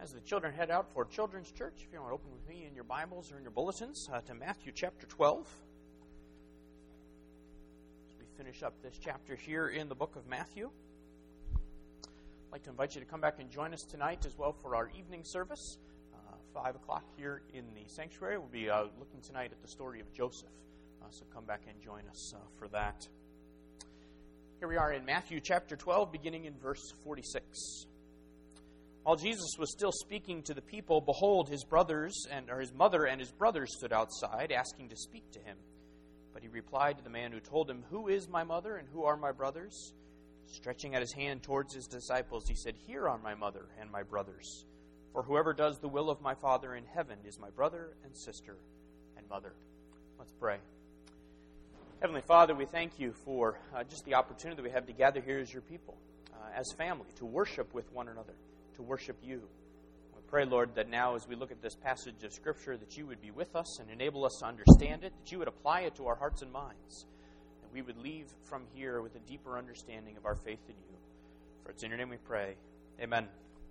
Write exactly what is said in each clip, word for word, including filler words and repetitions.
As the children head out for Children's Church, if you want to open with me in your Bibles or in your bulletins uh, to Matthew chapter twelve. As we finish up this chapter here in the book of Matthew, I'd like to invite you to come back and join us tonight as well for our evening service. Uh, five o'clock here in the sanctuary. We'll be uh, looking tonight at the story of Joseph. Uh, so come back and join us uh, for that. Here we are in Matthew chapter twelve, beginning in verse forty-six. While Jesus was still speaking to the people, behold, his brothers and or his mother and his brothers stood outside, asking to speak to him. But he replied to the man who told him, "Who is my mother and who are my brothers?" Stretching out his hand towards his disciples, he said, "Here are my mother and my brothers. For whoever does the will of my Father in heaven is my brother and sister and mother." Let's pray. Heavenly Father, we thank you for uh, just the opportunity that we have to gather here as your people, uh, as family, to worship with one another, to worship you. We pray, Lord, that now as we look at this passage of Scripture, that you would be with us and enable us to understand it, that you would apply it to our hearts and minds, that we would leave from here with a deeper understanding of our faith in you. For it's in your name we pray. Amen.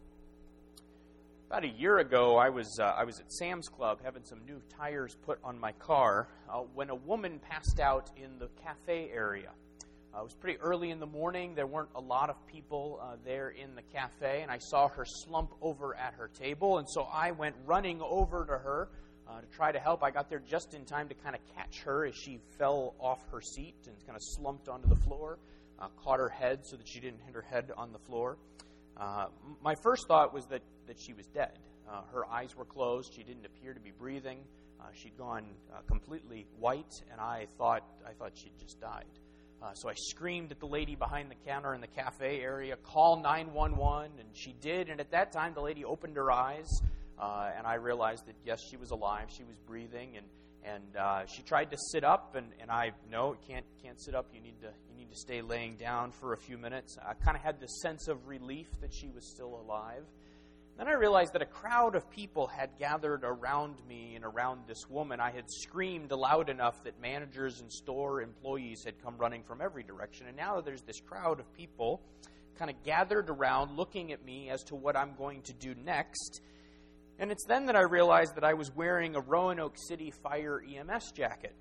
About a year ago, I was uh, I was at Sam's Club having some new tires put on my car uh, when a woman passed out in the cafe area. Uh, it was pretty early in the morning. There weren't a lot of people uh, there in the cafe, and I saw her slump over at her table, and so I went running over to her uh, to try to help. I got there just in time to kind of catch her as she fell off her seat and kind of slumped onto the floor, uh, caught her head so that she didn't hit her head on the floor. Uh, my first thought was that, that she was dead. Uh, her eyes were closed. She didn't appear to be breathing. Uh, she'd gone uh, completely white, and I thought I thought she'd just died. Uh, so I screamed at the lady behind the counter in the cafe area, "Call nine one one," and she did. And at that time, the lady opened her eyes, uh, and I realized that, yes, she was alive. She was breathing, and and uh, she tried to sit up, and, and I, no, can't can't sit up. You need to you need to stay laying down for a few minutes. I kind of had this sense of relief that she was still alive. Then I realized that a crowd of people had gathered around me and around this woman. I had screamed loud enough that managers and store employees had come running from every direction. And now there's this crowd of people kind of gathered around looking at me as to what I'm going to do next. And it's then that I realized that I was wearing a Roanoke City Fire E M S jacket.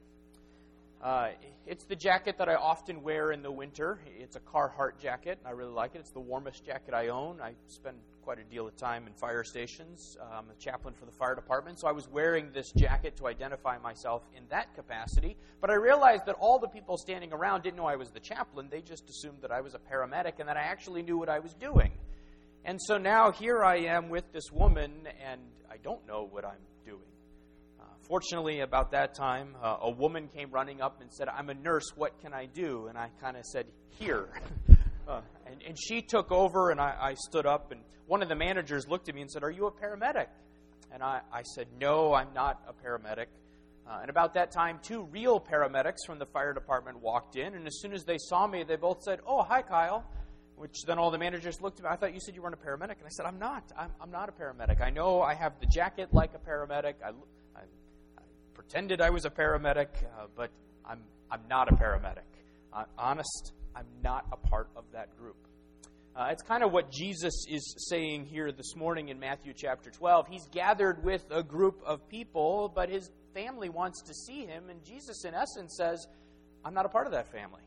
Uh, it's the jacket that I often wear in the winter. It's a Carhartt jacket. I really like it. It's the warmest jacket I own. I spend quite a deal of time in fire stations. Uh, I'm a chaplain for the fire department, so I was wearing this jacket to identify myself in that capacity. But I realized that all the people standing around didn't know I was the chaplain. They just assumed that I was a paramedic and that I actually knew what I was doing. And so now here I am with this woman, and I don't know what I'm doing. Uh, fortunately, about that time, uh, a woman came running up and said, "I'm a nurse, what can I do?" And I kind of said, "Here." uh, and, and she took over, and I, I stood up, and one of the managers looked at me and said, "Are you a paramedic?" And I, I said, "No, I'm not a paramedic." Uh, and about that time, two real paramedics from the fire department walked in, and as soon as they saw me, they both said, "Oh, hi, Kyle." Which then all the managers looked at me. "I thought you said you weren't a paramedic." And I said, I'm not. I'm, I'm not a paramedic. I know I have the jacket like a paramedic. I, I, I pretended I was a paramedic, uh, but I'm I'm not a paramedic. Uh, honest, I'm not a part of that group. Uh, it's kind of what Jesus is saying here this morning in Matthew chapter twelve. He's gathered with a group of people, but his family wants to see him. And Jesus, in essence, says, I'm not a part of that family.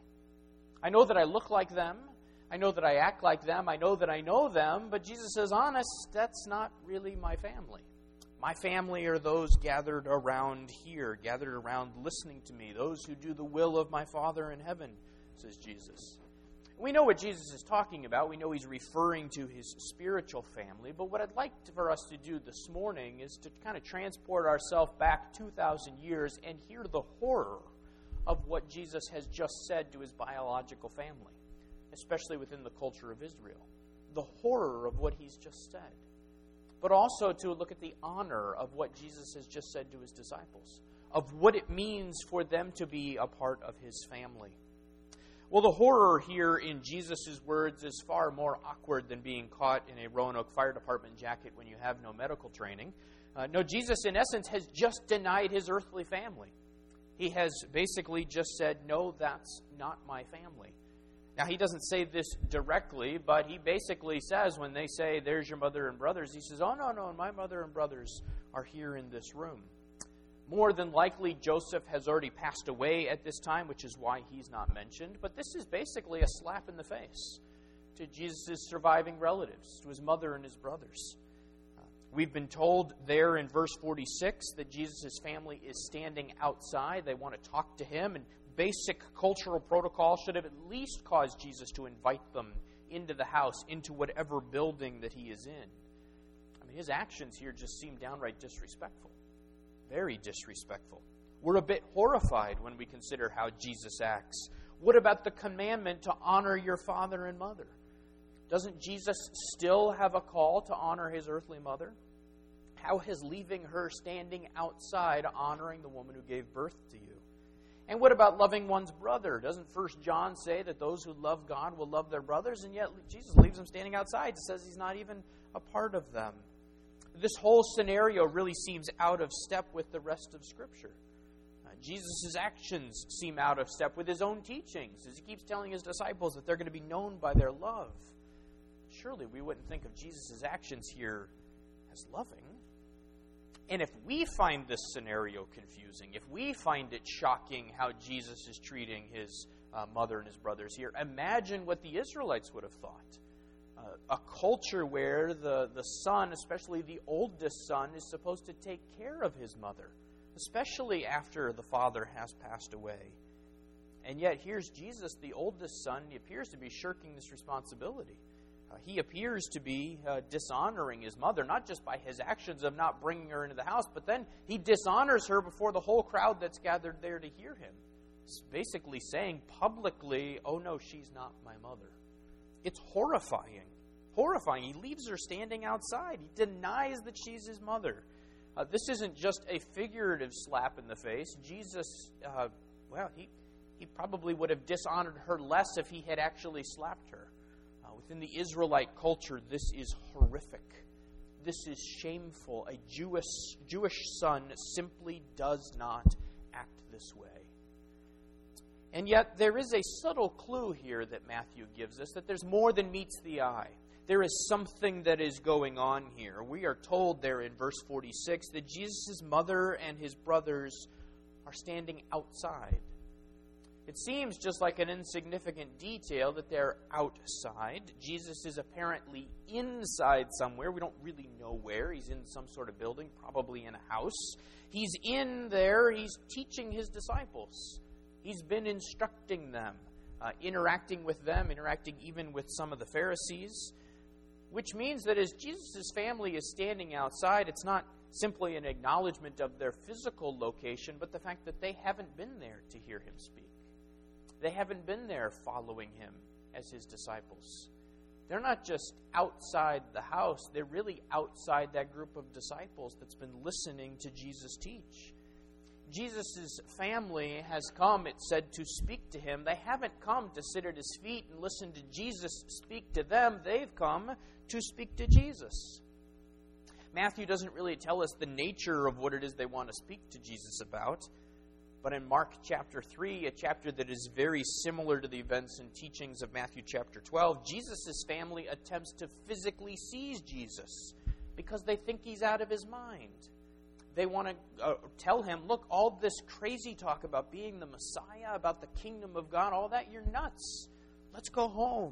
I know that I look like them. I know that I act like them. I know that I know them. But Jesus says, honest, that's not really my family. My family are those gathered around here, gathered around listening to me, those who do the will of my Father in heaven, says Jesus. We know what Jesus is talking about. We know he's referring to his spiritual family. But what I'd like for us to do this morning is to kind of transport ourselves back two thousand years and hear the horror of what Jesus has just said to his biological family, especially within the culture of Israel. The horror of what he's just said. But also to look at the honor of what Jesus has just said to his disciples, of what it means for them to be a part of his family. Well, the horror here in Jesus' words is far more awkward than being caught in a Roanoke Fire Department jacket when you have no medical training. Uh, no, Jesus, in essence, has just denied his earthly family. He has basically just said, no, that's not my family. Now, he doesn't say this directly, but he basically says when they say, there's your mother and brothers, he says, oh, no, no, my mother and brothers are here in this room. More than likely, Joseph has already passed away at this time, which is why he's not mentioned. But this is basically a slap in the face to Jesus' surviving relatives, to his mother and his brothers. Uh, we've been told there in verse forty-six that Jesus' family is standing outside. They want to talk to him, and basic cultural protocol should have at least caused Jesus to invite them into the house, into whatever building that he is in. I mean, his actions here just seem downright disrespectful. Very disrespectful. We're a bit horrified when we consider how Jesus acts. What about the commandment to honor your father and mother? Doesn't Jesus still have a call to honor his earthly mother? How has leaving her standing outside honoring the woman who gave birth to you? And what about loving one's brother? Doesn't First John say that those who love God will love their brothers? And yet Jesus leaves them standing outside. It says he's not even a part of them. This whole scenario really seems out of step with the rest of Scripture. Uh, Jesus' actions seem out of step with his own teachings, as he keeps telling his disciples that they're going to be known by their love. Surely we wouldn't think of Jesus' actions here as loving. And if we find this scenario confusing, if we find it shocking how Jesus is treating his uh, mother and his brothers here, imagine what the Israelites would have thought. Uh, a culture where the, the son, especially the oldest son, is supposed to take care of his mother, especially after the father has passed away. And yet here's Jesus, the oldest son. He appears to be shirking this responsibility. Uh, he appears to be uh, dishonoring his mother, not just by his actions of not bringing her into the house, but then he dishonors her before the whole crowd that's gathered there to hear him. He's basically saying publicly, oh no, she's not my mother. It's horrifying. Horrifying. He leaves her standing outside. He denies that she's his mother. Uh, this isn't just a figurative slap in the face. Jesus, uh, well, he, he probably would have dishonored her less if he had actually slapped her. Uh, within the Israelite culture, this is horrific. This is shameful. A Jewish, Jewish son simply does not act this way. And yet, there is a subtle clue here that Matthew gives us, that there's more than meets the eye. There is something that is going on here. We are told there in verse forty-six that Jesus' mother and his brothers are standing outside. It seems just like an insignificant detail that they're outside. Jesus is apparently inside somewhere. We don't really know where. He's in some sort of building, probably in a house. He's in there. He's teaching his disciples. He's been instructing them, uh, interacting with them, interacting even with some of the Pharisees, which means that as Jesus' family is standing outside, it's not simply an acknowledgement of their physical location, but the fact that they haven't been there to hear him speak. They haven't been there following him as his disciples. They're not just outside the house, they're really outside that group of disciples that's been listening to Jesus teach. Jesus' family has come, it said, to speak to him. They haven't come to sit at his feet and listen to Jesus speak to them. They've come to speak to Jesus. Matthew doesn't really tell us the nature of what it is they want to speak to Jesus about. But in Mark chapter three, a chapter that is very similar to the events and teachings of Matthew chapter twelve, Jesus' family attempts to physically seize Jesus because they think he's out of his mind. They want to uh, tell him, look, all this crazy talk about being the Messiah, about the kingdom of God, all that, you're nuts. Let's go home.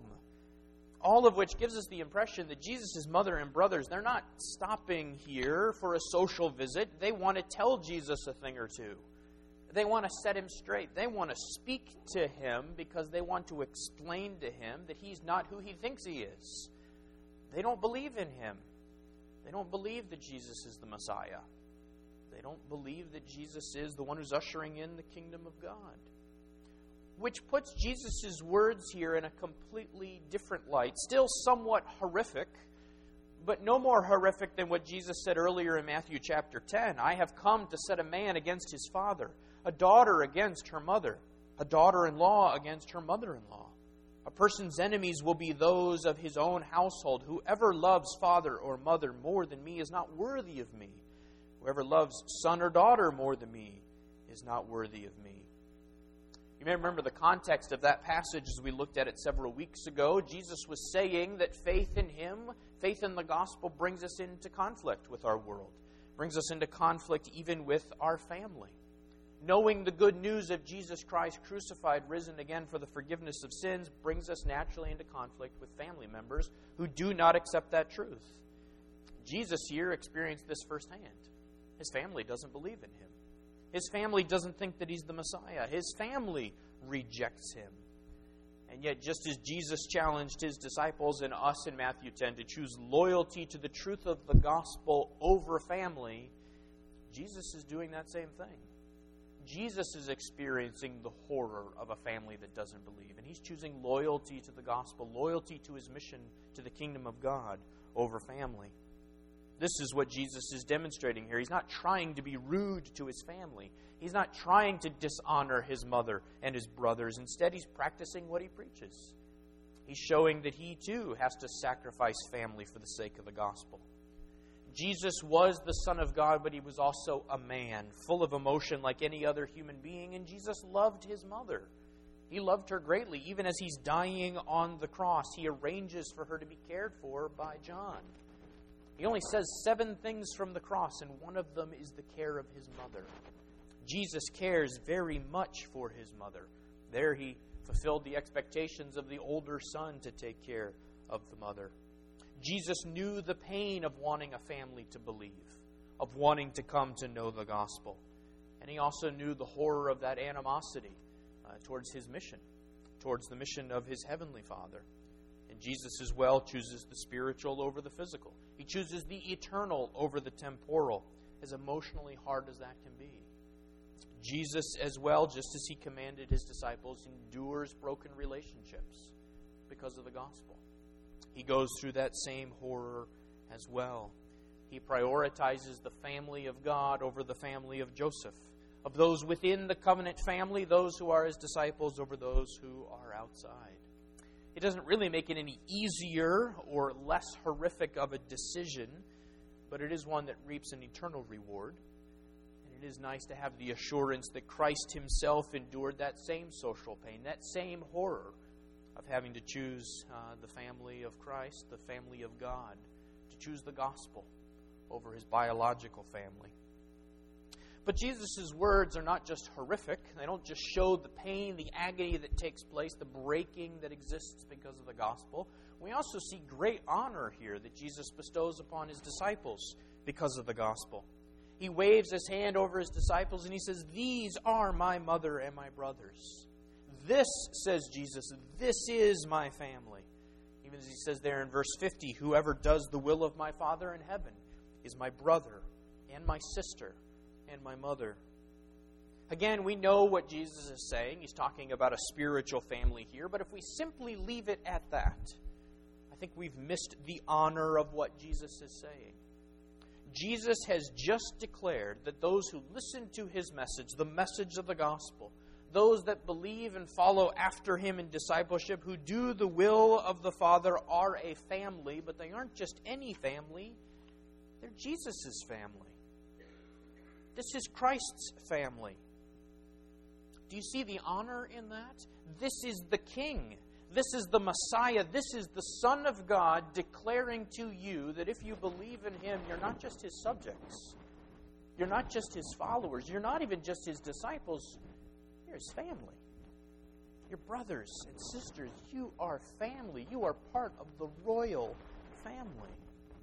All of which gives us the impression that Jesus' mother and brothers, they're not stopping here for a social visit. They want to tell Jesus a thing or two. They want to set him straight. They want to speak to him because they want to explain to him that he's not who he thinks he is. They don't believe in him. They don't believe that Jesus is the Messiah. They don't believe that Jesus is the one who's ushering in the kingdom of God. Which puts Jesus' words here in a completely different light. Still somewhat horrific, but no more horrific than what Jesus said earlier in Matthew chapter ten. I have come to set a man against his father, a daughter against her mother, a daughter-in-law against her mother-in-law. A person's enemies will be those of his own household. Whoever loves father or mother more than me is not worthy of me. Whoever loves son or daughter more than me is not worthy of me. You may remember the context of that passage as we looked at it several weeks ago. Jesus was saying that faith in Him, faith in the gospel, brings us into conflict with our world, brings us into conflict even with our family. Knowing the good news of Jesus Christ crucified, risen again for the forgiveness of sins, brings us naturally into conflict with family members who do not accept that truth. Jesus here experienced this firsthand. His family doesn't believe in Him. His family doesn't think that He's the Messiah. His family rejects Him. And yet, just as Jesus challenged His disciples and us in Matthew ten to choose loyalty to the truth of the gospel over family, Jesus is doing that same thing. Jesus is experiencing the horror of a family that doesn't believe. And He's choosing loyalty to the gospel, loyalty to His mission to the kingdom of God over family. This is what Jesus is demonstrating here. He's not trying to be rude to His family. He's not trying to dishonor His mother and His brothers. Instead, He's practicing what He preaches. He's showing that He too has to sacrifice family for the sake of the gospel. Jesus was the Son of God, but He was also a man, full of emotion like any other human being, and Jesus loved His mother. He loved her greatly. Even as He's dying on the cross, He arranges for her to be cared for by John. He only says seven things from the cross, and one of them is the care of His mother. Jesus cares very much for His mother. There He fulfilled the expectations of the older son to take care of the mother. Jesus knew the pain of wanting a family to believe, of wanting to come to know the gospel. And He also knew the horror of that animosity uh, towards His mission, towards the mission of His heavenly Father. And Jesus as well chooses the spiritual over the physical. He chooses the eternal over the temporal, as emotionally hard as that can be. Jesus as well, just as He commanded His disciples, endures broken relationships because of the gospel. He goes through that same horror as well. He prioritizes the family of God over the family of Joseph, of those within the covenant family, those who are His disciples over those who are outside. It doesn't really make it any easier or less horrific of a decision, but it is one that reaps an eternal reward. And it is nice to have the assurance that Christ Himself endured that same social pain, that same horror of having to choose uh, the family of Christ, the family of God, to choose the gospel over His biological family. But Jesus' words are not just horrific. They don't just show the pain, the agony that takes place, the breaking that exists because of the gospel. We also see great honor here that Jesus bestows upon His disciples because of the gospel. He waves His hand over His disciples and He says, "These are my mother and my brothers." This, says Jesus, this is my family. Even as He says there in verse fifty, "Whoever does the will of my Father in heaven is my brother and my sister and my mother." Again, we know what Jesus is saying. He's talking about a spiritual family here. But if we simply leave it at that, I think we've missed the honor of what Jesus is saying. Jesus has just declared that those who listen to His message, the message of the gospel, those that believe and follow after Him in discipleship, who do the will of the Father, are a family, but they aren't just any family. They're Jesus' family. This is Christ's family. Do you see the honor in that? This is the King. This is the Messiah. This is the Son of God declaring to you that if you believe in Him, you're not just His subjects. You're not just His followers. You're not even just His disciples. You're His family. Your brothers and sisters, you are family. You are part of the royal family.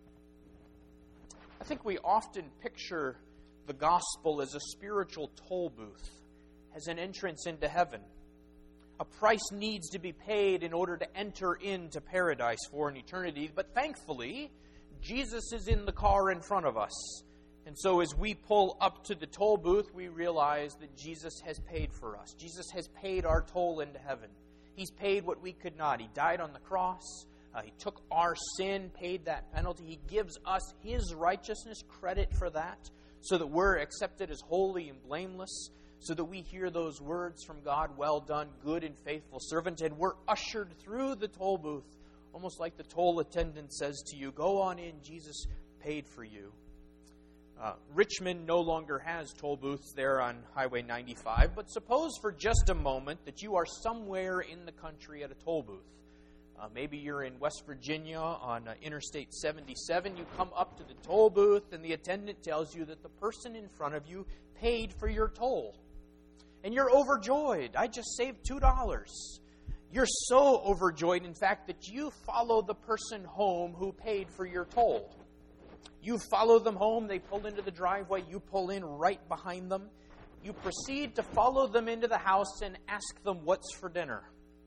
I think we often picture the gospel as a spiritual toll booth, as an entrance into heaven. A price needs to be paid in order to enter into paradise for an eternity. But thankfully, Jesus is in the car in front of us. And so as we pull up to the toll booth, we realize that Jesus has paid for us. Jesus has paid our toll into heaven. He's paid what we could not. He died on the cross. Uh, he took our sin, paid that penalty. He gives us His righteousness, credit for that, so that we're accepted as holy and blameless, so that we hear those words from God, "Well done, good and faithful servant," and we're ushered through the toll booth, almost like the toll attendant says to you, "Go on in, Jesus paid for you." Uh, Richmond no longer has toll booths there on Highway ninety-five, but suppose for just a moment that you are somewhere in the country at a toll booth. Uh, maybe you're in West Virginia on uh, Interstate seventy-seven. You come up to the toll booth, and the attendant tells you that the person in front of you paid for your toll. And you're overjoyed. I just saved two dollars. You're so overjoyed, in fact, that you follow the person home who paid for your toll. You follow them home. They pull into the driveway. You pull in right behind them. You proceed to follow them into the house and ask them what's for dinner.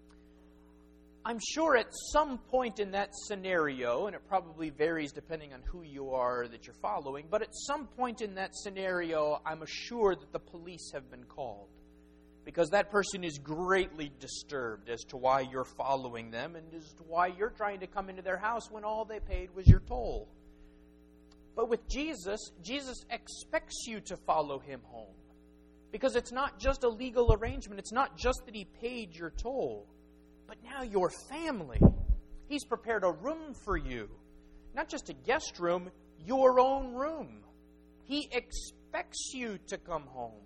I'm sure at some point in that scenario, and it probably varies depending on who you are that you're following, but at some point in that scenario, I'm assured that the police have been called. Because that person is greatly disturbed as to why you're following them and as to why you're trying to come into their house when all they paid was your toll. But with Jesus, Jesus expects you to follow him home. Because it's not just a legal arrangement. It's not just that he paid your toll. But now you're family. He's prepared a room for you. Not just a guest room, your own room. He expects you to come home.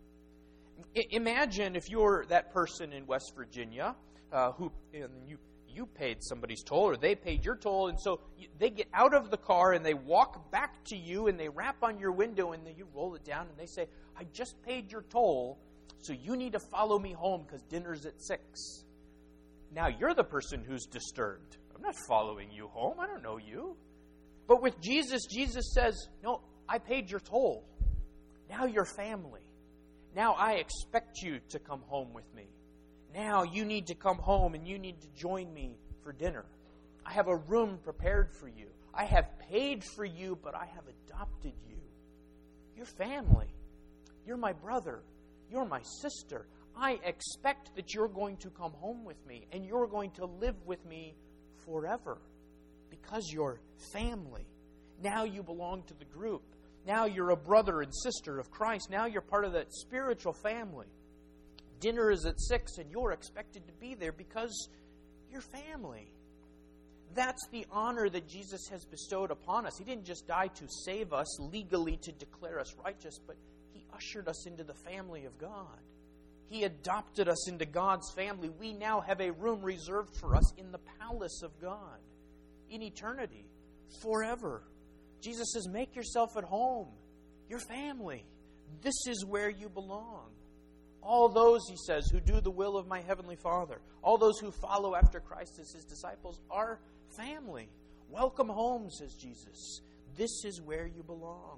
I- imagine if you're that person in West Virginia uh, who and you you paid somebody's toll or they paid your toll, and so you, they get out of the car and they walk back to you and they rap on your window and then you roll it down and they say, I just paid your toll, so you need to follow me home because dinner's at six. Now you're the person who's disturbed. I'm not following you home. I don't know you. But with Jesus, Jesus says, no, I paid your toll. Now you're family. Now I expect you to come home with me. Now you need to come home and you need to join me for dinner. I have a room prepared for you. I have paid for you, but I have adopted you. You're family. You're my brother. You're my sister. I expect that you're going to come home with me and you're going to live with me forever because you're family. Now you belong to the group. Now you're a brother and sister of Christ. Now you're part of that spiritual family. Dinner is at six and you're expected to be there because you're family. That's the honor that Jesus has bestowed upon us. He didn't just die to save us legally to declare us righteous, but he ushered us into the family of God. He adopted us into God's family. We now have a room reserved for us in the palace of God in eternity, forever. Jesus says, make yourself at home. Your family. This is where you belong. All those, he says, who do the will of my heavenly Father, all those who follow after Christ as his disciples are family. Welcome home, says Jesus. This is where you belong.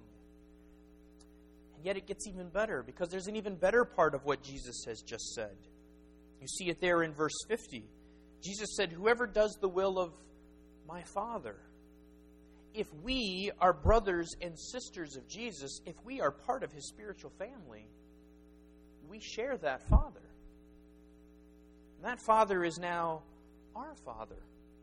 And yet it gets even better, because there's an even better part of what Jesus has just said. You see it there in verse fifty. Jesus said, whoever does the will of my Father. If we are brothers and sisters of Jesus, if we are part of his spiritual family, we share that Father. And that Father is now our Father.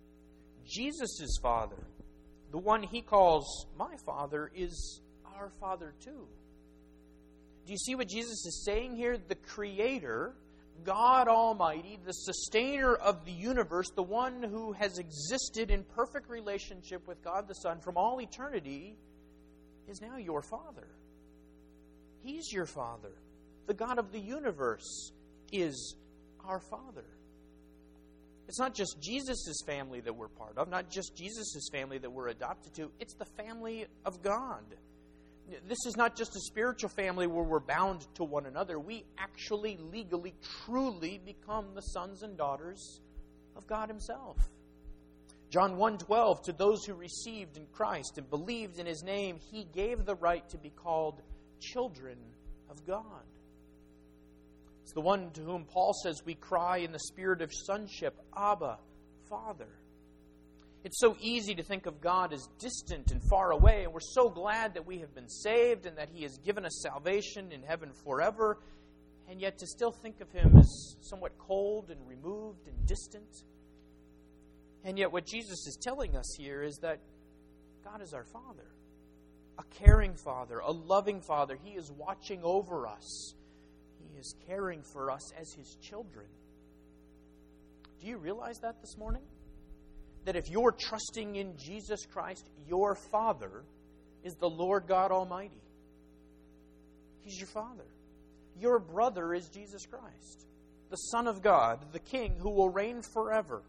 Jesus' Father, the one he calls my Father, is our Father too. Do you see what Jesus is saying here? The Creator, God Almighty, the sustainer of the universe, the one who has existed in perfect relationship with God the Son from all eternity, is now your Father. He's your Father. The God of the universe is our Father. It's not just Jesus' family that we're part of, not just Jesus' family that we're adopted to. It's the family of God. This is not just a spiritual family where we're bound to one another. We actually, legally, truly become the sons and daughters of God himself. John one twelve, to those who received in Christ and believed in his name, he gave the right to be called children of God. It's the one to whom Paul says we cry in the spirit of sonship, Abba, Father. It's so easy to think of God as distant and far away, and we're so glad that we have been saved and that he has given us salvation in heaven forever, and yet to still think of him as somewhat cold and removed and distant. And yet what Jesus is telling us here is that God is our Father, a caring Father, a loving Father. He is watching over us. He is caring for us as his children. Do you realize that this morning? That if you're trusting in Jesus Christ, your Father, is the Lord God Almighty. He's your Father. Your brother is Jesus Christ, the Son of God, the King who will reign forever.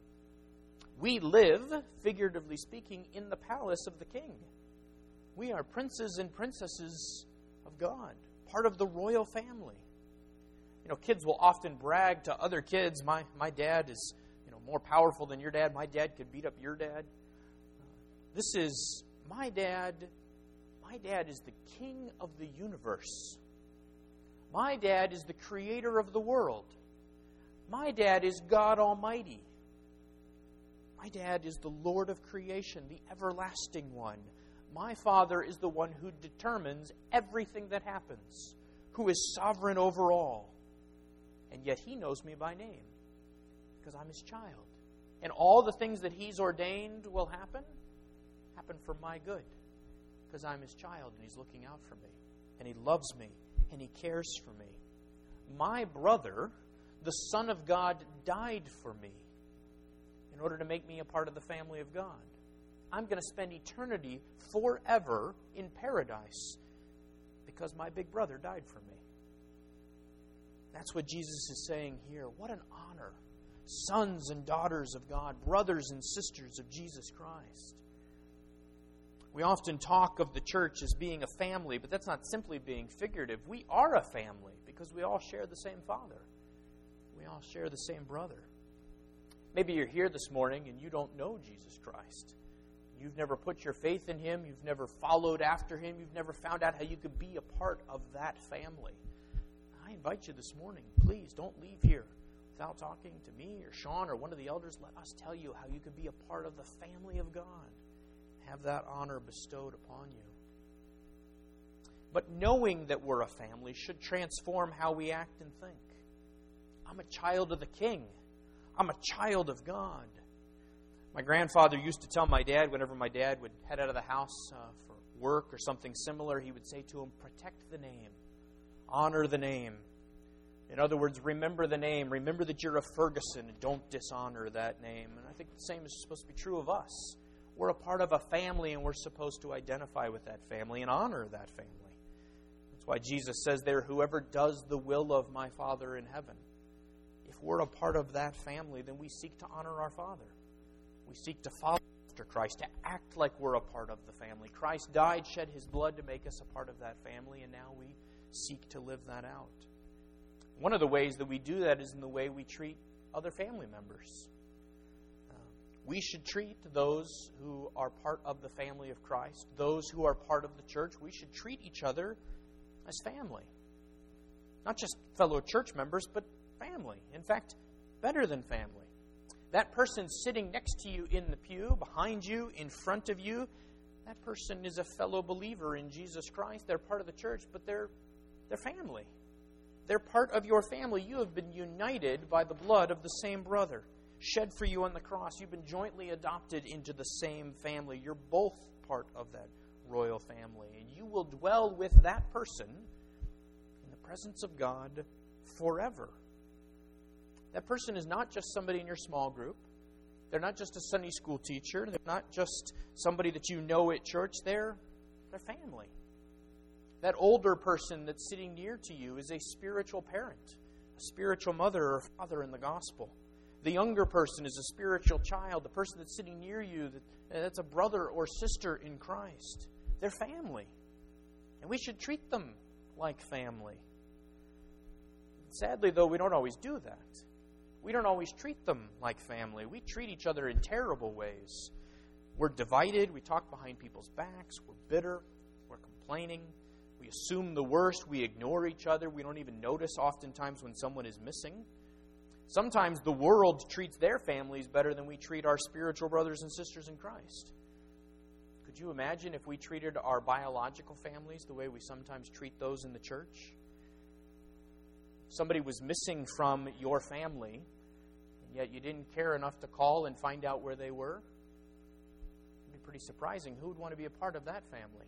We live, figuratively speaking, in the palace of the King. We are princes and princesses of God, part of the royal family. You know, kids will often brag to other kids, my, my dad is you know, more powerful than your dad. My dad could beat up your dad. This is my dad. My dad is the king of the universe. My dad is the creator of the world. My dad is God Almighty. My dad is the Lord of creation, the everlasting one. My Father is the one who determines everything that happens, who is sovereign over all. And yet He knows me by name because I'm His child. And all the things that He's ordained will happen, happen for my good because I'm His child and He's looking out for me. And He loves me and He cares for me. My brother, the Son of God, died for me in order to make me a part of the family of God. I'm going to spend eternity forever in paradise because my big brother died for me. That's what Jesus is saying here. What an honor. Sons and daughters of God, brothers and sisters of Jesus Christ. We often talk of the church as being a family, but that's not simply being figurative. We are a family because we all share the same Father. We all share the same brother. Maybe you're here this morning and you don't know Jesus Christ. You've never put your faith in Him. You've never followed after Him. You've never found out how you could be a part of that family. I invite you this morning, please don't leave here without talking to me or Sean or one of the elders. Let us tell you how you could be a part of the family of God. Have that honor bestowed upon you. But knowing that we're a family should transform how we act and think. I'm a child of the King. I'm a child of God. My grandfather used to tell my dad, whenever my dad would head out of the house uh, for work or something similar, he would say to him, protect the name. Honor the name. In other words, remember the name. Remember that you're a Ferguson and don't dishonor that name. And I think the same is supposed to be true of us. We're a part of a family and we're supposed to identify with that family and honor that family. That's why Jesus says there, whoever does the will of my Father in heaven. If we're a part of that family, then we seek to honor our Father. We seek to follow after Christ, to act like we're a part of the family. Christ died, shed His blood to make us a part of that family, and now we seek to live that out. One of the ways that we do that is in the way we treat other family members. Uh, we should treat those who are part of the family of Christ, those who are part of the church, we should treat each other as family. Not just fellow church members, but family. In fact, better than family. That person sitting next to you in the pew, behind you, in front of you, that person is a fellow believer in Jesus Christ. They're part of the church, but they're, they're family. They're part of your family. You have been united by the blood of the same brother, shed for you on the cross. You've been jointly adopted into the same family. You're both part of that royal family. And you will dwell with that person in the presence of God forever. That person is not just somebody in your small group. They're not just a Sunday school teacher. They're not just somebody that you know at church. They're, they're family. That older person that's sitting near to you is a spiritual parent, a spiritual mother or father in the gospel. The younger person is a spiritual child. The person that's sitting near you, that's a brother or sister in Christ. They're family. And we should treat them like family. Sadly, though, we don't always do that. We don't always treat them like family. We treat each other in terrible ways. We're divided. We talk behind people's backs. We're bitter. We're complaining. We assume the worst. We ignore each other. We don't even notice oftentimes when someone is missing. Sometimes the world treats their families better than we treat our spiritual brothers and sisters in Christ. Could you imagine if we treated our biological families the way we sometimes treat those in the church? Somebody was missing from your family, and yet you didn't care enough to call and find out where they were. It'd be pretty surprising. Who would want to be a part of that family?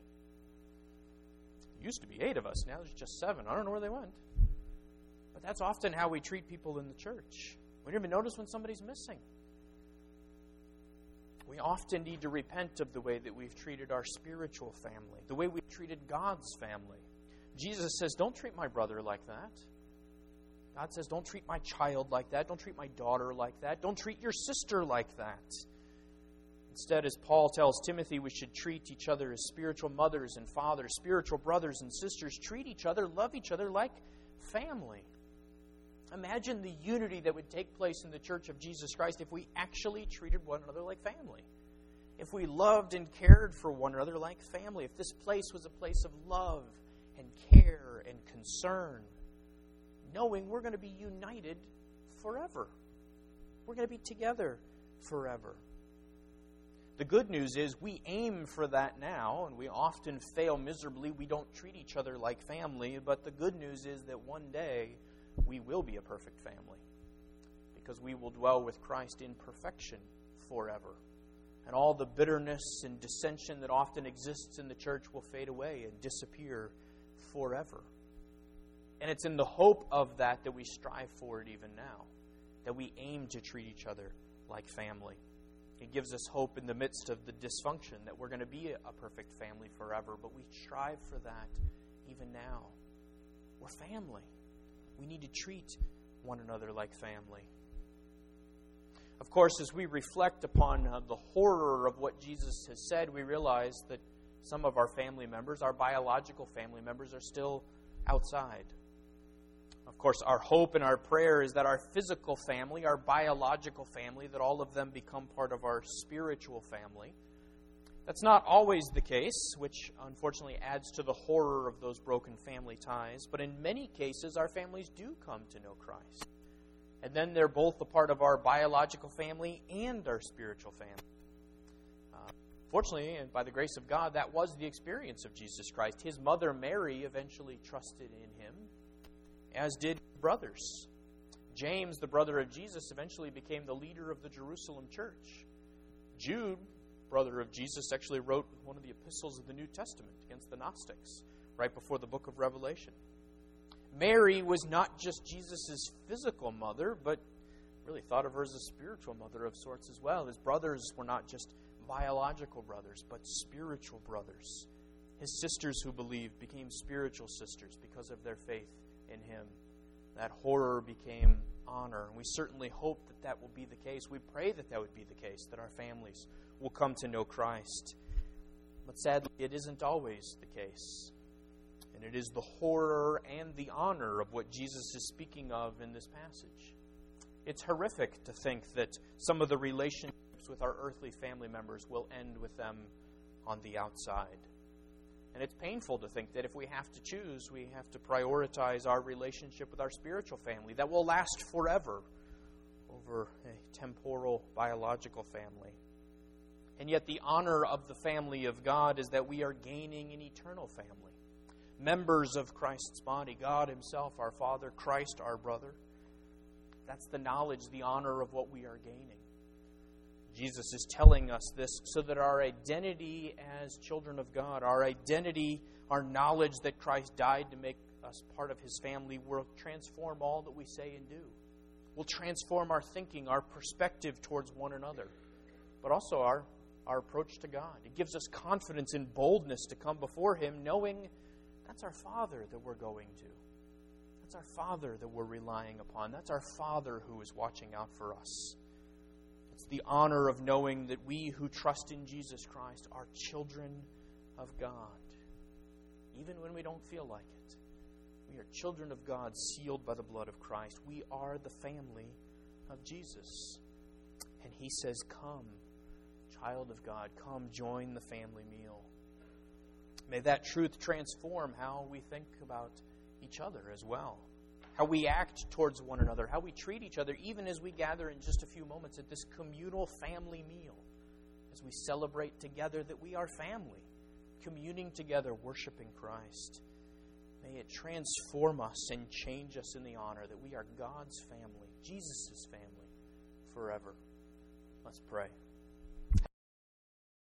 It used to be eight of us. Now there's just seven. I don't know where they went. But that's often how we treat people in the church. We don't even notice when somebody's missing. We often need to repent of the way that we've treated our spiritual family, the way we've treated God's family. Jesus says, don't treat my brother like that. God says, don't treat my child like that. Don't treat my daughter like that. Don't treat your sister like that. Instead, as Paul tells Timothy, we should treat each other as spiritual mothers and fathers, spiritual brothers and sisters. Treat each other, love each other like family. Imagine the unity that would take place in the Church of Jesus Christ if we actually treated one another like family. If we loved and cared for one another like family. If this place was a place of love and care and concern, knowing we're going to be united forever. We're going to be together forever. The good news is we aim for that now, and we often fail miserably. We don't treat each other like family, but the good news is that one day we will be a perfect family because we will dwell with Christ in perfection forever. And all the bitterness and dissension that often exists in the church will fade away and disappear forever. And it's in the hope of that that we strive for it even now, that we aim to treat each other like family. It gives us hope in the midst of the dysfunction that we're going to be a perfect family forever, but we strive for that even now. We're family. We need to treat one another like family. Of course, as we reflect upon uh, the horror of what Jesus has said, we realize that some of our family members, our biological family members, are still outside. Of course, our hope and our prayer is that our physical family, our biological family, that all of them become part of our spiritual family. That's not always the case, which unfortunately adds to the horror of those broken family ties. But in many cases, our families do come to know Christ. And then they're both a part of our biological family and our spiritual family. Uh, fortunately, and by the grace of God, that was the experience of Jesus Christ. His mother Mary eventually trusted in him, as did his brothers. James, the brother of Jesus, eventually became the leader of the Jerusalem church. Jude, brother of Jesus, actually wrote one of the epistles of the New Testament against the Gnostics right before the book of Revelation. Mary was not just Jesus' physical mother, but really thought of her as a spiritual mother of sorts as well. His brothers were not just biological brothers, but spiritual brothers. His sisters who believed became spiritual sisters because of their faith in him. That horror became honor. And we certainly hope that that will be the case. We pray that that would be the case, that our families will come to know Christ. But sadly, it isn't always the case. And it is the horror and the honor of what Jesus is speaking of in this passage. It's horrific to think that some of the relationships with our earthly family members will end with them on the outside. And it's painful to think that if we have to choose, we have to prioritize our relationship with our spiritual family that will last forever over a temporal biological family. And yet the honor of the family of God is that we are gaining an eternal family. Members of Christ's body, God himself, our Father, Christ, our brother. That's the knowledge, the honor of what we are gaining. Jesus is telling us this so that our identity as children of God, our identity, our knowledge that Christ died to make us part of his family will transform all that we say and do. Will transform our thinking, our perspective towards one another, but also our, our approach to God. It gives us confidence and boldness to come before him knowing that's our Father that we're going to. That's our Father that we're relying upon. That's our Father who is watching out for us. It's the honor of knowing that we who trust in Jesus Christ are children of God. Even when we don't feel like it. We are children of God sealed by the blood of Christ. We are the family of Jesus. And he says, come, child of God, come join the family meal. May that truth transform how we think about each other as well. How we act towards one another. How we treat each other, even as we gather in just a few moments at this communal family meal. As we celebrate together that we are family. Communing together, worshiping Christ. May it transform us and change us in the honor that we are God's family, Jesus' family, forever. Let's pray.